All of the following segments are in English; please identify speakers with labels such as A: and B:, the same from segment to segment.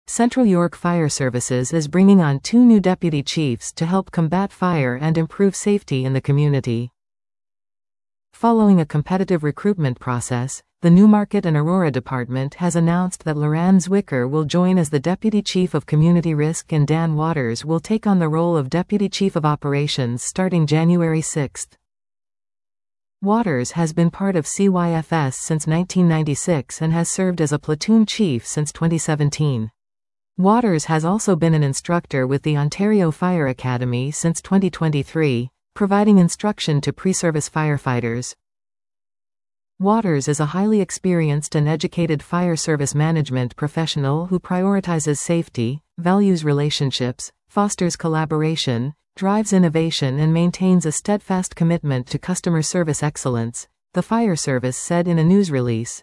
A: Central York Fire Services is bringing on 2 new deputy chiefs to help combat fire and improve safety in the community. Following a competitive recruitment process, the Newmarket and Aurora Department has announced that Loran Zwicker will join as the Deputy Chief of Community Risk and Dan Waters will take on the role of Deputy Chief of Operations starting January 6. Waters has been part of CYFS since 1996 and has served as a platoon chief since 2017. Waters has also been an instructor with the Ontario Fire Academy since 2023, providing instruction to pre-service firefighters. Waters is a highly experienced and educated fire service management professional who prioritizes safety, values relationships, fosters collaboration, drives innovation and maintains a steadfast commitment to customer service excellence, the fire service said in a news release.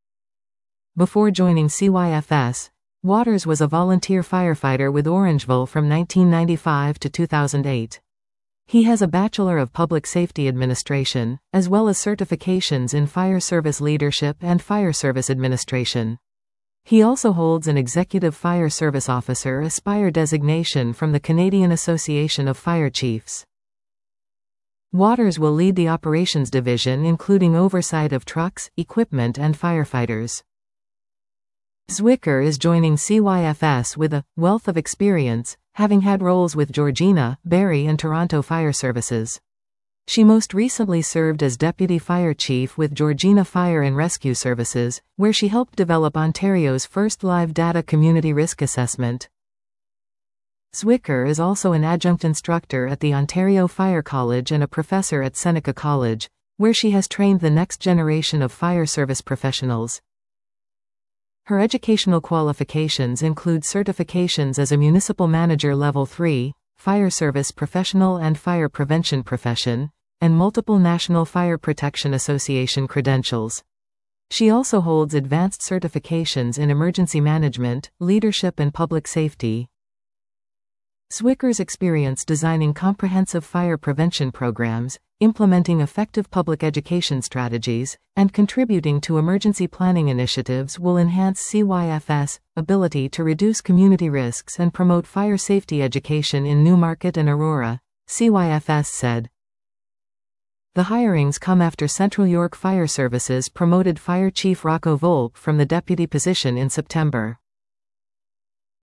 A: Before joining CYFS, Waters was a volunteer firefighter with Orangeville from 1995 to 2008. He has a Bachelor of Public Safety Administration, as well as certifications in Fire Service Leadership and Fire Service Administration. He also holds an Executive Fire Service Officer Aspire designation from the Canadian Association of Fire Chiefs. Waters will lead the operations division including oversight of trucks, equipment and firefighters. Zwicker is joining CYFS with a wealth of experience, having had roles with Georgina, Barrie and Toronto Fire Services. She most recently served as Deputy Fire Chief with Georgina Fire and Rescue Services, where she helped develop Ontario's first live data community risk assessment. Zwicker is also an adjunct instructor at the Ontario Fire College and a professor at Seneca College, where she has trained the next generation of fire service professionals. Her educational qualifications include certifications as a Municipal Manager Level 3, Fire Service Professional and Fire Prevention Profession, and multiple National Fire Protection Association credentials. She also holds advanced certifications in emergency management, leadership and public safety. Zwicker's experience designing comprehensive fire prevention programs, implementing effective public education strategies, and contributing to emergency planning initiatives will enhance CYFS' ability to reduce community risks and promote fire safety education in Newmarket and Aurora, CYFS said. The hirings come after Central York Fire Services promoted Fire Chief Rocco Volpe from the deputy position in September.